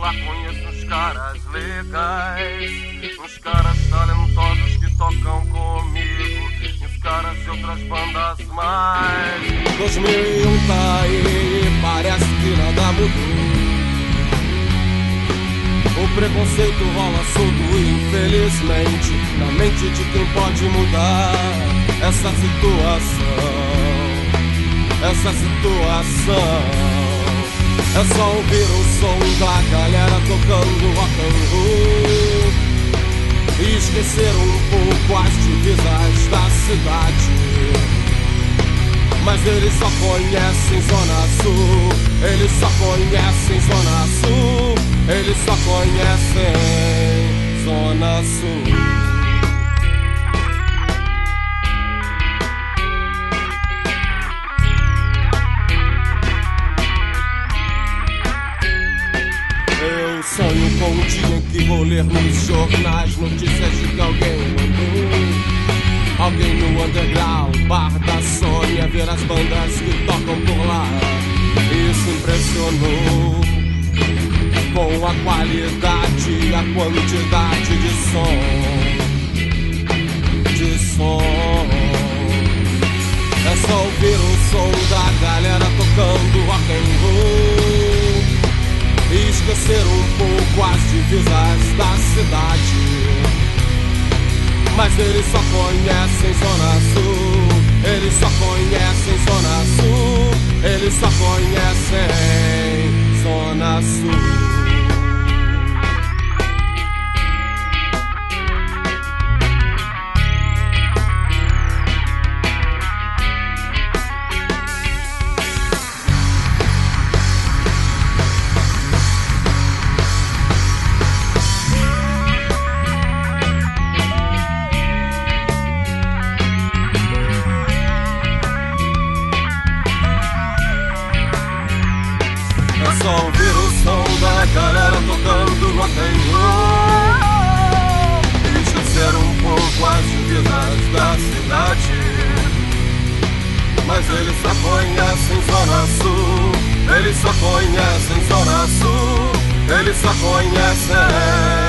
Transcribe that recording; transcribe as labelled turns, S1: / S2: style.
S1: lá conheço uns caras legais, uns caras talentosos que tocam comigo, e uns caras de outras bandas mais.
S2: 2001 tá aí e parece que nada mudou. O preconceito rola solto, infelizmente, na mente de quem pode mudar essa situação. Essa situação. É só ouvir o som da galera tocando rock and roll e esquecer um pouco as divisas da cidade. Mas eles só conhecem Zona Sul, eles só conhecem Zona Sul, eles só conhecem Zona Sul. Eu sonho com um dia em que vou ler nos jornais notícias de que alguém mandou alguém no underground, bar da Sônia, ver as bandas que tocam por lá. Isso impressionou com a qualidade e a quantidade de som. É só ouvir o som da galera tocando rock and roll e esquecer um pouco as divisas da cidade. Mas eles só conhecem Zona Sul, eles só conhecem Zona Sul, eles só conhecem Zona Sul. Só ouvir o som da galera tocando rock and roll e esquecer um pouco as divisas da cidade. Mas eles só conhecem Zona Sul, eles só conhecem Zona Sul, eles só conhecem